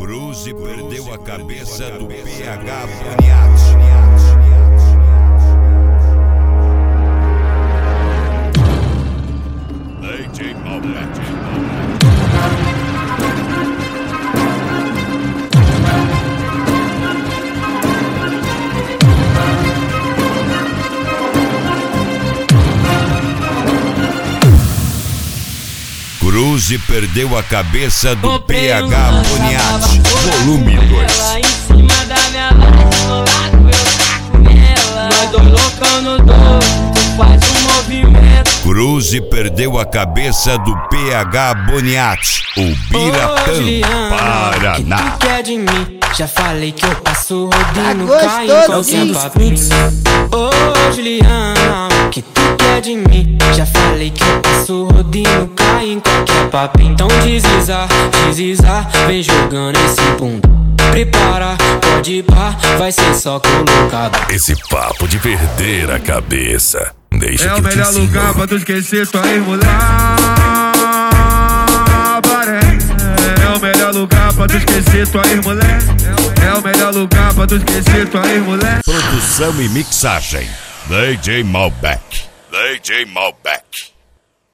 Cruze perdeu a cabeça do PH Boniati. DJ Malbec. Cruze perdeu a cabeça do PH Boniati. Volume 2. Ela em cima da minha laje, no lado eu taco nela. Nós dois loucão no dobro, tu faz um movimento. Cruze perdeu a cabeça do PH Boniati. O Biratã, Paraná. Que tu quer de mim? Já falei que eu passo rodinho, Tá cai em qualquer papinho. Ô Juliana, que tu quer de mim? Já falei que eu passo rodinho, cai em qualquer papinho. Então desliza, desliza, vem jogando esse bunda. Prepara, pode ir pá, vai ser só colocado. Esse papo de perder a cabeça, deixa é que o eu te melhor ensino. lugar pra tu esquecer tua ex-mulher. É o melhor lugar pra tu esquecer tua ex-mulher. É o melhor lugar pra tu esquecer tua ex-mulher. Produção e mixagem, DJ Malbec. DJ Malbec.